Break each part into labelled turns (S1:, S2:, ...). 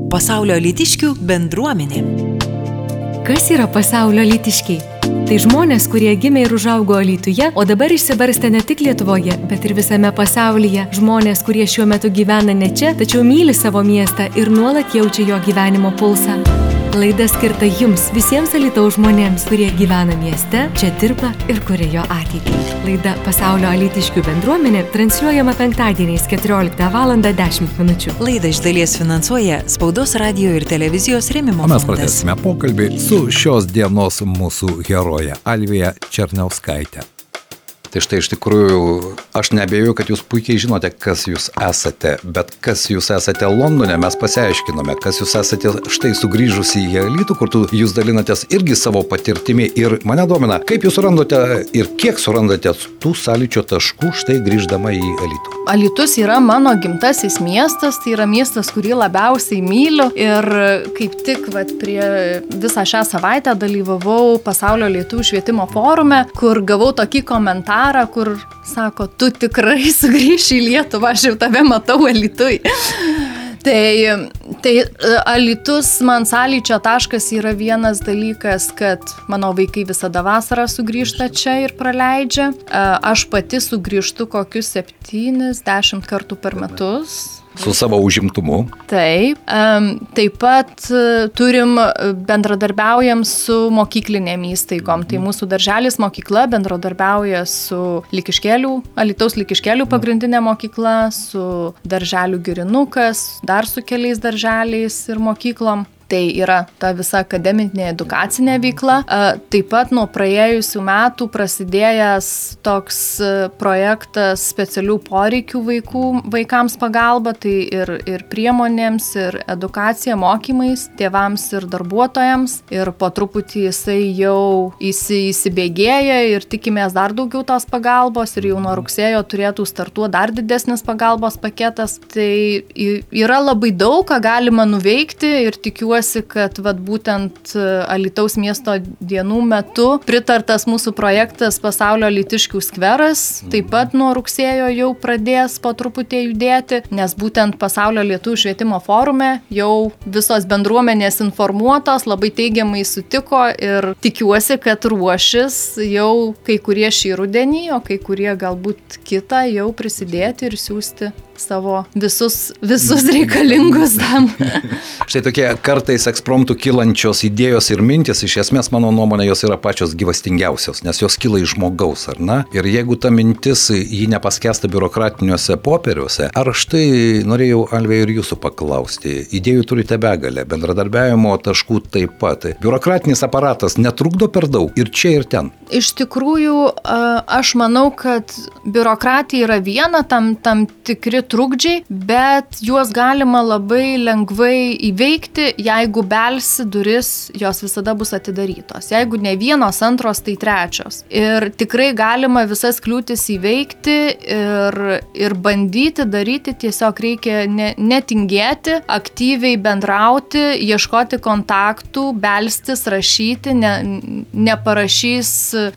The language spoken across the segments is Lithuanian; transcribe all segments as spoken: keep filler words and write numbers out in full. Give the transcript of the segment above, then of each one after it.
S1: Pasaulio alytiškių bendruomenė.
S2: Kas yra pasaulio alytiškiai? Tai žmonės, kurie gimė ir užaugo Alytuje, o dabar išsibarstė ne tik Lietuvoje, bet ir visame pasaulyje. Žmonės, kurie šiuo metu gyvena ne čia, tačiau myli savo miestą ir nuolat jaučia jo gyvenimo pulsą. Laida skirta jums, visiems Alytaus žmonėms, kurie gyvena mieste, čia dirba ir kuria jo ateitį. Laida Pasaulio alytiškių bendruomenė transliuojama penktadieniais keturioliktą valandą dešimt minučių.
S1: Laidą iš dalies finansuoja Spaudos radijo ir televizijos rėmimo fondas.
S3: Mes pradėsime pokalbį su šios dienos mūsų heroje Alvija Černiauskaitė. Tai štai iš tikrųjų, aš neabejoju, kad jūs puikiai žinote, kas jūs esate, bet kas jūs esate Londone, mes pasiaiškinome, kas jūs esate štai sugrįžusi į Alytų, kur tu, jūs dalinatės irgi savo patirtimi ir mane domina, kaip jūs surandate ir kiek surandate tų sąlyčio taškų štai grįždama į Alytų.
S4: Alytus yra mano gimtasis miestas, tai yra miestas, kurį labiausiai myliu ir kaip tik vat, prie visą šią savaitę dalyvavau Pasaulio lietuvių švietimo forume, kur gavau tokį komentarą, kur sako, tu tikrai sugrįši į Lietuvą, aš jau tave matau Alytuj. Tai, tai Alytus man sąlyčio taškas yra vienas dalykas, kad mano vaikai visada vasarą sugrįžta čia ir praleidžia. Aš pati sugrįžtu kokius septynis, dešimt kartų per metus.
S3: Su savo užimtumu.
S4: Taip. Taip pat turim, bendradarbiaujam su mokyklinėm įstaigom. Tai mūsų darželis mokykla bendradarbiauja su Likiškėlių, Alytaus Likiškėlių pagrindinė mokykla, su darželių Girinukas, dar su keliais darželiais ir mokyklom. Tai yra ta visa akademinė edukacinė veikla. Taip pat nuo praėjusių metų prasidėjęs toks projektas specialių poreikių vaikų, vaikams pagalba, tai ir, ir priemonėms, ir edukacija, mokymais, tėvams ir darbuotojams. Ir po truputį jisai jau įsi, įsibėgėja ir tikimės dar daugiau tos pagalbos ir jau nuo rugsėjo turėtų startuoti dar didesnis pagalbos paketas. Tai yra labai daug, ką galima nuveikti ir tikiuosi, kad vat, būtent Alytaus miesto dienų metu pritartas mūsų projektas Pasaulio alytiškių skveras taip pat nuo rugsėjo jau pradės po truputį judėti, nes būtent Pasaulio lietuvių švietimo forume jau visos bendruomenės informuotos, labai teigiamai sutiko ir tikiuosi, kad ruošis jau kai kurie šį rudenį, o kai kurie galbūt kitą jau prisidėti ir siūsti savo visus, visus reikalingus tam.
S3: Štai tokie kartais ekspromtų kylančios idėjos ir mintis, iš esmės mano nuomonė jos yra pačios gyvastingiausios, nes jos kyla iš žmogaus, ar ne? Ir jeigu ta mintis jį nepaskęsta biurokratiniuose popieriuose, ar štai norėjau Alvija ir jūsų paklausti, idėjų turite begalę, bendradarbiavimo taškų taip pat. Biurokratinis aparatas netrukdo per daug ir čia ir ten.
S4: Iš tikrųjų, aš manau, kad biurokratija yra viena, tam, tam tikri trukdžiai, bet juos galima labai lengvai įveikti, jeigu belsi duris, jos visada bus atidarytos. Jeigu ne vienos, antros, tai trečios. Ir tikrai galima visas kliūtis įveikti ir, ir bandyti daryti, tiesiog reikia ne, netingėti, aktyviai bendrauti, ieškoti kontaktų, belstis, rašyti, ne, neparašys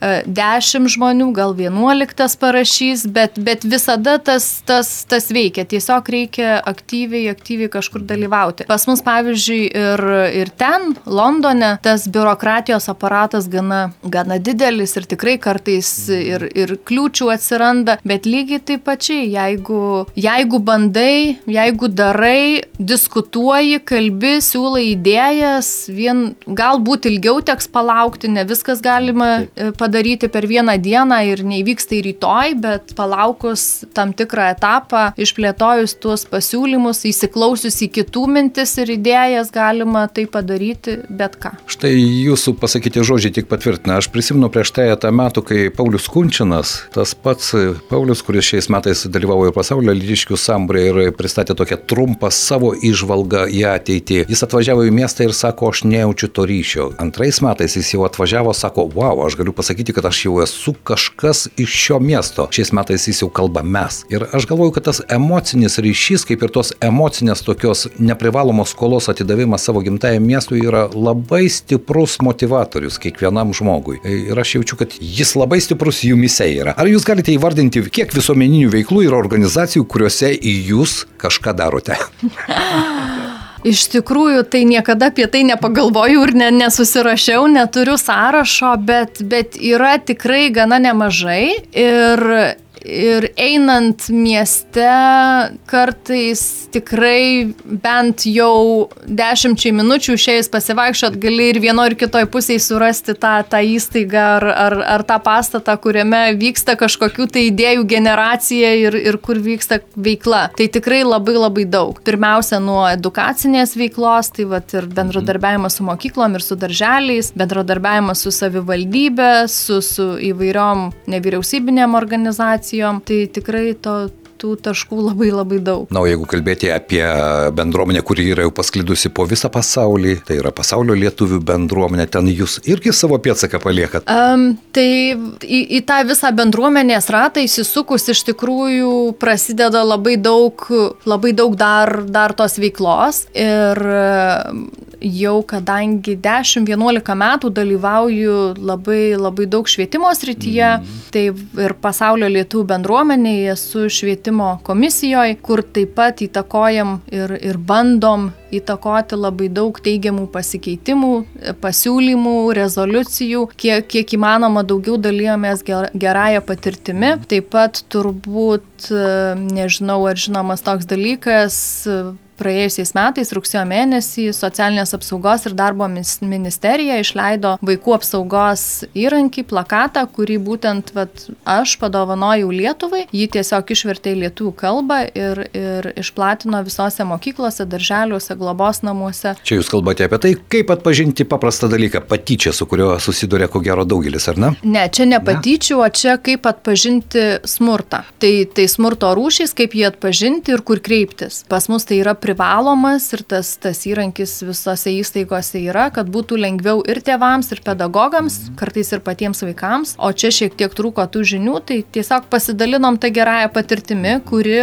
S4: dešimt žmonių, gal vienuoliktas parašys, bet, bet visada tas, tas, tas veikia. Tiesiog reikia aktyviai, aktyviai kažkur dalyvauti. Pas mus, pavyzdžiui, ir, ir ten, Londone, tas biurokratijos aparatas gana, gana didelis ir tikrai kartais ir, ir kliūčių atsiranda, bet lygiai taip pačiai, jeigu, jeigu bandai, jeigu darai, diskutuoji, kalbi, siūlai idėjas, vien, galbūt ilgiau teks palaukti, ne viskas galima padaryti per vieną dieną ir neįvyks tai rytoj, bet palaukus tam tikrą etapą, išplėtojus tuos pasiūlymus, įsiklausius į kitų mintis ir idėjas, galima tai padaryti bet ką.
S3: Štai jūsų pasakyti žodžiai tik patvirtina. Aš prisimenu prieš trejatą metų, kai Paulius Kunčinas, tas pats Paulius, kuris šiais metais dalyvavo ir Pasaulio alytiškių sambūryje ir pristatė tokią trumpą savo įžvalgą į ateitį. Jis atvažiavo į miestą ir sako, aš nejaučiu to ryšio. Antrais metais jis jau atvažiavo, sako, wow, aš galiu pasakyti, kad aš jau esu kažkas iš šio miesto. Šiais metais jis jau kalba mes. Ir aš galvoju, kad tas emocinis ryšys, kaip ir tos emocinės tokios neprivalomos skolos atidavimas savo gimtajam miestui yra labai stiprus motivatorius kiekvienam žmogui. Ir aš jaučiu, kad jis labai stiprus jumise yra. Ar jūs galite įvardinti, kiek visuomeninių veiklų ir organizacijų, kuriuose jūs kažką darote?
S4: Iš tikrųjų, tai niekada apie tai nepagalvojau ir ne, nesusirašiau, neturiu sąrašo, bet, bet yra tikrai gana nemažai ir Ir einant mieste kartais tikrai bent jau dešimčiai minučių išėjus pasivaikščiot gali ir vienoje ir kitoje pusėje surasti tą, tą įstaigą ar, ar, ar tą pastatą, kuriame vyksta kažkokių tai idėjų generacija ir, ir kur vyksta veikla. Tai tikrai labai labai daug. Pirmiausia, nuo edukacinės veiklos, tai vat ir bendradarbiavimas su mokyklom ir su darželiais, bendradarbiavimas su savivaldybė, su, su įvairiom nevyriausybinėm organizacijom. Tai tikrai to, tų taškų labai labai daug.
S3: Na, o jeigu kalbėti apie bendruomenę, kuri yra jau pasklidusi po visą pasaulį, tai yra pasaulio lietuvių bendruomenė, ten jūs irgi savo pėdsaką paliekat?
S4: Um, tai į, į tą visą bendruomenės ratą įsisukus iš tikrųjų prasideda labai daug, labai daug dar, dar tos veiklos ir jau kadangi dešimt vienuolika metų dalyvauju labai, labai daug švietimo srityje, mm. tai ir pasaulio lietuvių bendruomenėje esu švietimo komisijoje, kur taip pat įtakojam ir, ir bandom įtakoti labai daug teigiamų pasikeitimų, pasiūlymų, rezoliucijų, kiek, kiek įmanoma daugiau dalijomės gerąją patirtimi. Taip pat turbūt, nežinau, ar žinomas toks dalykas, praėjusiais metais, rugsėjo mėnesį, Socialinės apsaugos ir darbo ministerija išleido vaikų apsaugos įrankį, plakatą, kurį būtent vat, aš padovanojau Lietuvai. Jį tiesiog išvertė į lietuvių kalbą ir, ir išplatino visose mokyklose, darželiuose, globos namuose.
S3: Čia jūs kalbate apie tai, kaip atpažinti paprastą dalyką, patyčią, su kuriuo susiduria ko gero daugelis, ar ne?
S4: Ne, čia ne patyčių, o čia kaip atpažinti smurtą. Tai, tai smurto rūšys, kaip jį atpažinti ir kur kreiptis. Pas mus tai yra privalomas ir tas, tas įrankis visose įstaigose yra, kad būtų lengviau ir tėvams, ir pedagogams, kartais ir patiems vaikams. O čia šiek tiek trūko tų žinių, tai tiesiog pasidalinom tą gerąją patirtimi, kuri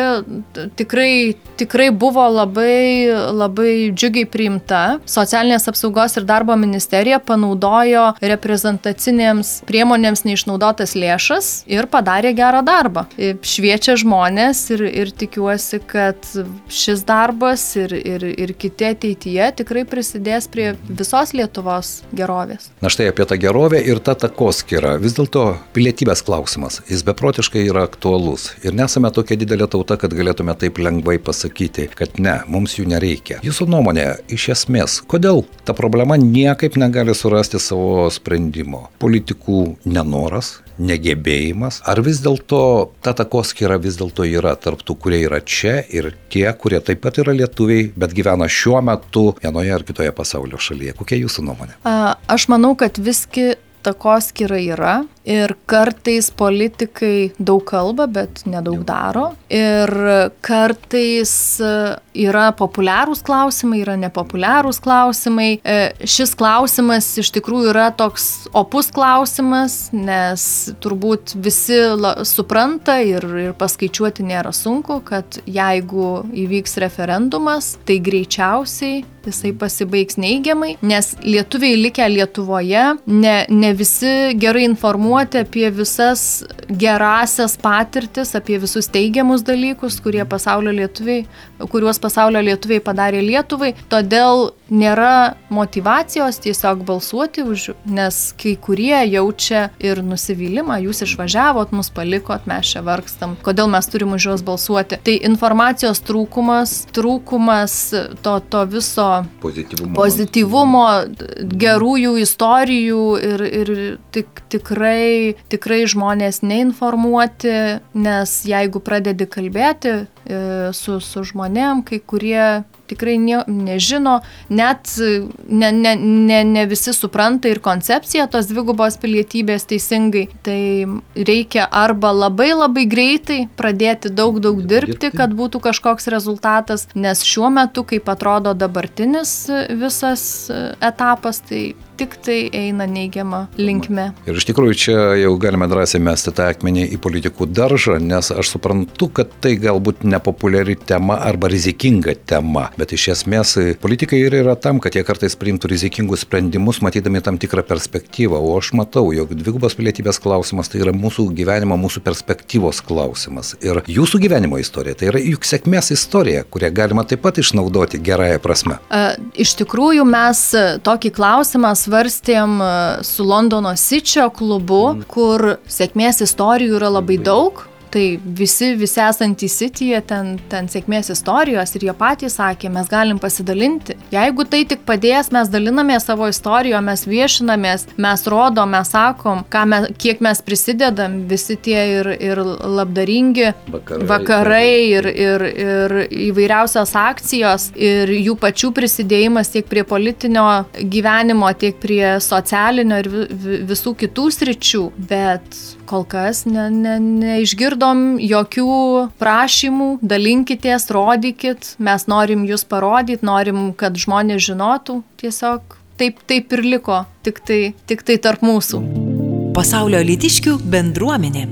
S4: tikrai, tikrai buvo labai, labai džiugiai priimta. Socialinės apsaugos ir darbo ministerija panaudojo reprezentacinėms priemonėms neišnaudotas lėšas ir padarė gerą darbą. Šviečia žmonės ir, ir tikiuosi, kad šis darbas Ir, ir, ir kiti ateityje tikrai prisidės prie visos Lietuvos gerovės.
S3: Na štai apie tą gerovę ir tą takoskyrą. Vis dėlto pilietybės klausimas, jis beprotiškai yra aktualus. Ir nesame tokia didelė tauta, kad galėtume taip lengvai pasakyti, kad ne, mums jų nereikia. Jūsų nuomonė, iš esmės, kodėl ta problema niekaip negali surasti savo sprendimo? Politikų nenoras? Negebėjimas, ar vis dėlto ta takoskyra vis dėlto yra tarp tų, kurie yra čia ir tie, kurie taip pat yra lietuviai, bet gyvena šiuo metu vienoje ar kitoje pasaulio šalyje. Kokia jūsų nuomonė?
S4: A, aš manau, kad visgi takoskyra yra ir kartais politikai daug kalba, bet nedaug daro. Ir kartais yra populiarūs klausimai, yra nepopuliarūs klausimai. Šis klausimas iš tikrųjų yra toks opus klausimas, nes turbūt visi supranta ir, ir paskaičiuoti nėra sunku, kad jeigu įvyks referendumas, tai greičiausiai jisai pasibaigs neigiamai, nes lietuviai likę Lietuvoje ne, ne visi gerai informuoti apie visas gerasias patirtis, apie visus teigiamus dalykus, kurie pasaulio lietuviai, kuriuos pasaulio lietuviai padarė Lietuvai. Todėl nėra motyvacijos tiesiog balsuoti už, nes kai kurie jaučia ir nusivylimą, jūs išvažiavot, mus palikot, mes čia vargstam, kodėl mes turim už juos balsuoti. Tai informacijos trūkumas, trūkumas to, to viso
S3: pozityvumo,
S4: pozityvumo gerųjų istorijų ir, ir tik, tikrai, tikrai žmonės neinformuoti, nes jeigu pradedi kalbėti su, su žmonėm, kai kurie tikrai ne, nežino, net ne, ne, ne, ne visi supranta ir koncepciją tos dvigubos pilietybės teisingai. Tai reikia arba labai labai greitai pradėti daug daug dirbti, kad būtų kažkoks rezultatas, nes šiuo metu, kaip atrodo dabartinis visas etapas, tai tik tai eina neigiama linkme.
S3: Ir iš tikrųjų čia jau galime drąsiai mesti tą akmenį į politikų daržą, nes aš suprantu, kad tai galbūt nepopuliari tema arba rizikinga tema. Bet iš esmės politikai ir yra tam, kad jie kartais priimtų rizikingus sprendimus, matydami tam tikrą perspektyvą. O aš matau, jog dvigubos pilietybės klausimas tai yra mūsų gyvenimo, mūsų perspektyvos klausimas. Ir jūsų gyvenimo istorija tai yra juk sėkmės istorija, kurią galima taip pat išnaudoti gerąją prasme.
S4: Iš tikrųjų, mes tokį klausimą svarstėm su Londono City klubu, kur sėkmės istorijų yra labai daug. Tai visi, visi esantys Cityje, ten, ten sėkmės istorijos ir jie patys sakė, mes galim pasidalinti. Jeigu tai tik padės, mes dalinamės savo istoriją, mes viešinamės, mes rodom, mes sakom, ką mes, kiek mes prisidedam, visi tie ir, ir labdaringi vakarai, vakarai ir, ir, ir įvairiausios akcijos ir jų pačių prisidėjimas tiek prie politinio gyvenimo, tiek prie socialinio ir visų kitų sričių, bet kol kas ne, ne, neišgirdom jokių prašymų, dalinkitės, rodykit, mes norim jūs parodyti, norim, kad žmonės žinotų, tiesiog taip, taip ir liko, tik tai, tik tai tarp mūsų.
S1: Pasaulio alytiškių bendruomenė.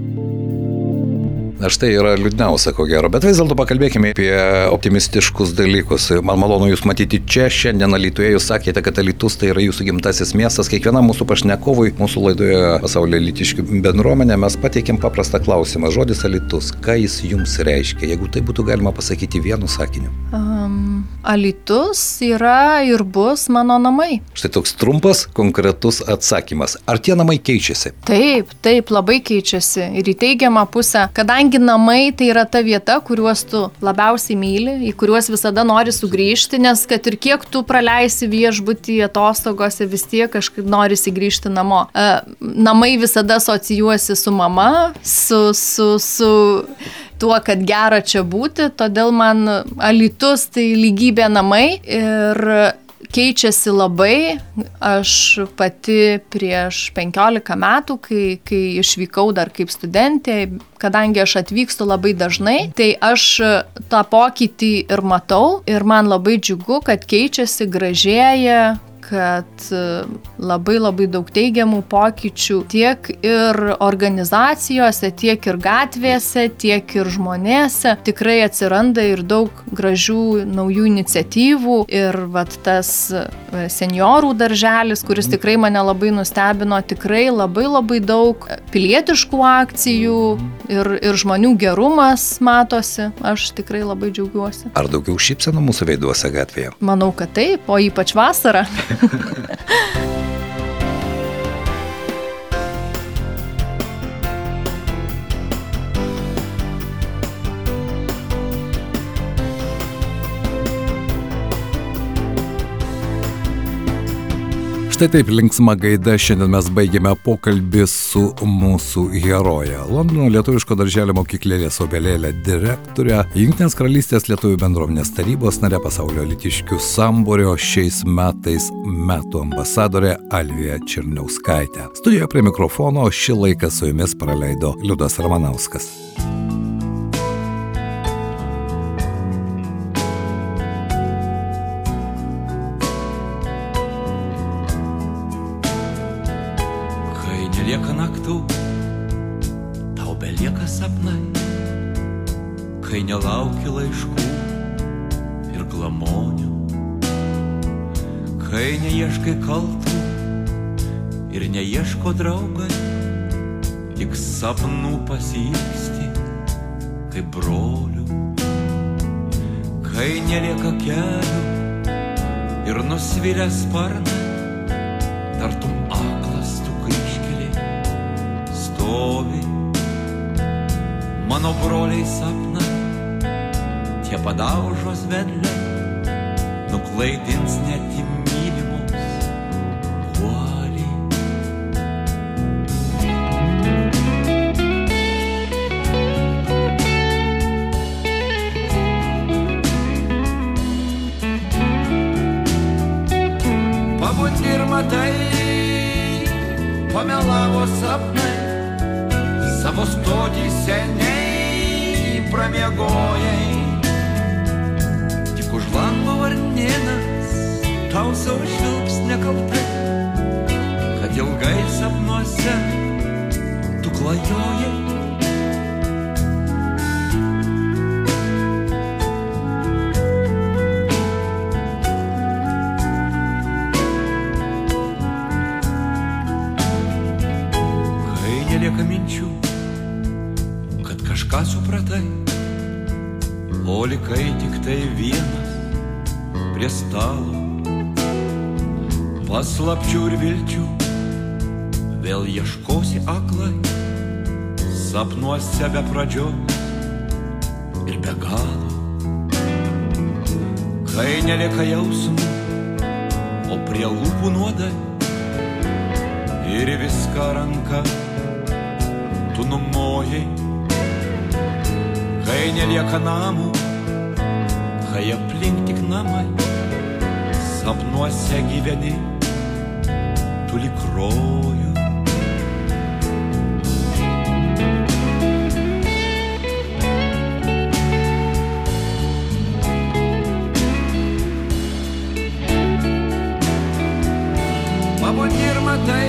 S3: Na štai yra liūdniausia, ko gero, bet vis dėlto pakalbėkime apie optimistiškus dalykus. Man malonu jūs matyti čia, šiandien Alytuje, jūs sakėte, kad Alytus tai yra jūsų gimtasis miestas. Kiekvienam mūsų pašnekovui, mūsų laidoje Pasaulio alytiškių bendruomenė, mes pateikėm paprastą klausimą. Žodis Alytus, ką jis jums reiškia, jeigu tai būtų galima pasakyti vienu sakiniu?
S4: Um, Alytus yra ir bus mano namai.
S3: Štai toks trumpas, konkretus atsakymas. Ar tie namai keičiasi?
S4: Taip, taip, labai keičiasi ir į teigiamą pusę, kadangi namai tai yra ta vieta, kuriuos tu labiausiai myli, į kuriuos visada nori sugrįžti, nes kad ir kiek tu praleisi viešbutį atostogose, vis tiek kažkaip norisi grįžti namo. Namai visada asocijuosi su mama, su, su, su tuo, kad gera čia būti, todėl man Alytus tai lygybė namai ir keičiasi labai. Aš pati prieš penkiolika metų, kai, kai išvykau dar kaip studentė, kadangi aš atvykstu labai dažnai, tai aš tą pokytį ir matau ir man labai džiugu, kad keičiasi, gražėja, kad labai labai daug teigiamų pokyčių tiek ir organizacijose, tiek ir gatvėse, tiek ir žmonėse. Tikrai atsiranda ir daug gražių naujų iniciatyvų ir vat tas seniorų darželis, kuris tikrai mane labai nustebino, tikrai labai labai daug pilietiškų akcijų ir, ir žmonių gerumas matosi. Aš tikrai labai džiaugiuosi.
S3: Ar daugiau šypsenų mūsų veiduose gatvėje?
S4: Manau, kad taip, o ypač vasarą.
S3: Štai taip linksma gaida šiandien mes baigėme pokalbį su mūsų heroje. Londono lietuviško darželio mokyklėlės Obelėlė direktorė, Jungtinės karalystės lietuvių bendruomenės tarybos narė, Pasaulio alytiškių sambūrio šiais metais metų ambasadorė Alvija Černiauskaitė. Studijoje prie mikrofono šį laiką su jumis praleido Liudas Ramanauskas.
S5: Lieka naktų, tau belieka sapnai, kai nelauki laiškų ir glamonių, kai neieškai kaltų ir neieško draugai, tik sapnų pasiilgsti kaip brolių, kai nelieka kelių ir nusvilę sparnai, tartum aklas tu kryžkelė stovi. Mano broliai sapnai, tie padaužos vedliai, nuklaidins net į mylimus uolį. Pabundi ir matai, pamelavo sapnai, savo stotį seniai pramiegojai. Tik už lango varnėnas tau savo žvilgsnį kaltai, kad ilgai sapnuose tu klajojai. supratai, o likai tik tai vienas prie stalo. Paslapčių ir vilčių vėl ieškosi aklai, sapnuose be pradžios ir be galo. Kai nelieka jausmų, o prie lūpų nuodai, ir viską ranka tu numojai. Kai nelieka namų, kai aplink tik namai, sapnuose gyveni, tu lyg rojų. Pabundi ir matai,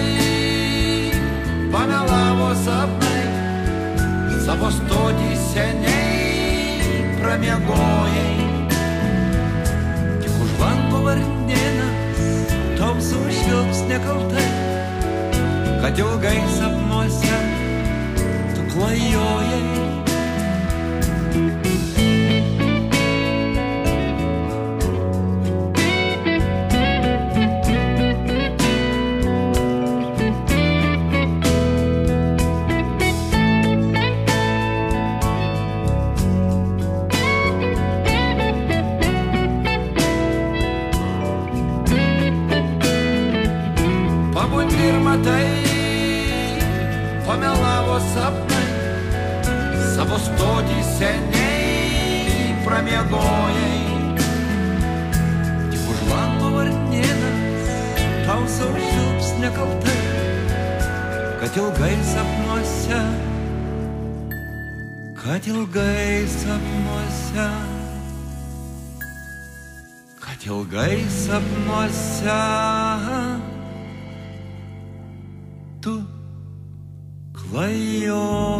S5: pamelavo sapnai, savo stotį seniai pramiegojai. Tik už lango varnėnas tamsu švilps nekaltai, kad ilgai sapnuose tu klajojai. Pabundi ir matai, pamelavo sapnai, savo stotį seniai pramiegojai. Tik už lango varnėnas tau savo švilps nekaltai, kad ilgai sapnuose, kad ilgai sapnuose, kad ilgai sapnuose tu klajojai.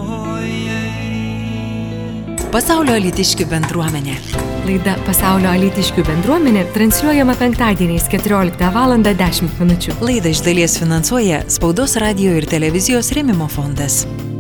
S1: Pasaulio alytiškių bendruomenė.
S2: Laida Pasaulio alytiškių bendruomenė transliuojama penktadieniais keturioliktą valandą dešimt minučių.
S1: Laidą iš dalies finansuoja Spaudos radijo ir televizijos rėmimo fondas.